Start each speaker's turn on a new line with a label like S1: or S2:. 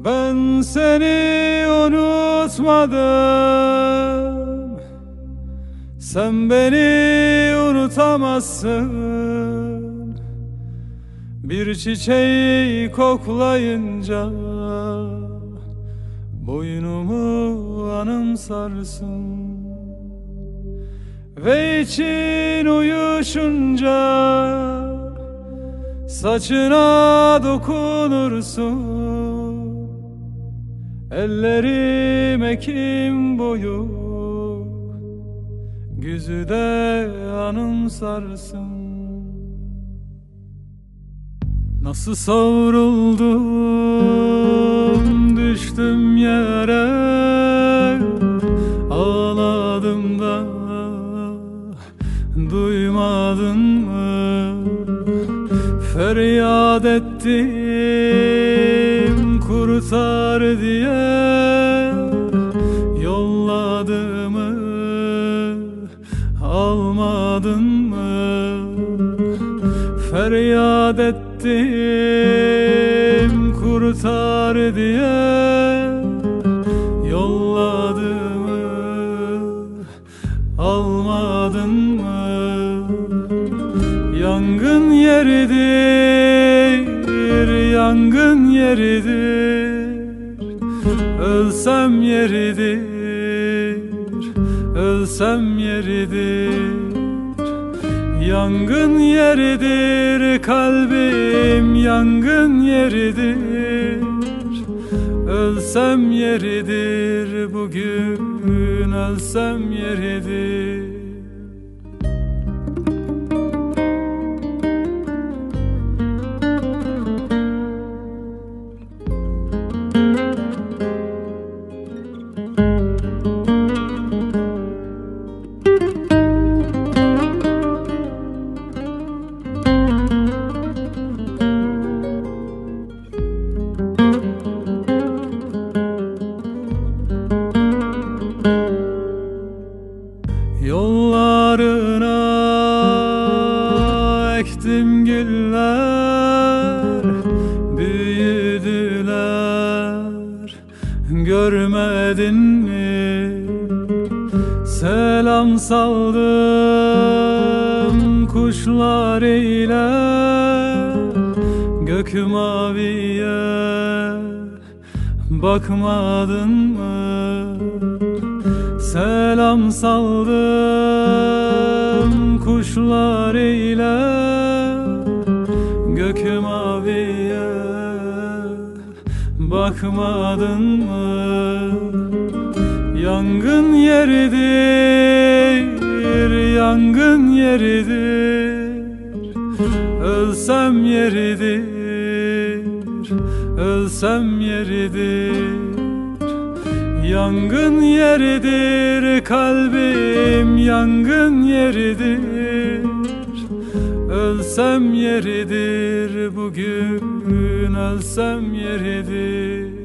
S1: Ben seni unutmadım, sen beni unutamazsın. Bir çiçeği koklayınca boynumu anımsarsın. Ve için uyuşunca saçına dokunursun. Ellerim ekim boyu, güzide anımsarsın. Nasıl savruldum, düştüm yere, ağladım da duymadın mı? Feryat ettim kurtar diye, yolladığımı almadın mı? Feryat ettim kurtar diye, yolladığımı almadın mı? Yangın yeridir, yangın yeridir. Ölsem yeridir, ölsem yeridir. Yangın yeridir kalbim, yangın yeridir. Ölsem yeridir bugün, ölsem yeridir. Yollarına ektim güller, büyüdüler, görmedin mi? Selam saldım kuşlar ile gök maviye, bakmadın mı? Selam saldım kuşlar ile gök maviye, bakmadın mı? Yangın yeridir, yangın yeridir. Ölsem yeridir, ölsem yeridir. Yangın yeridir kalbim, yangın yeridir. Ölsem yeridir bugün, ölsem yeridir.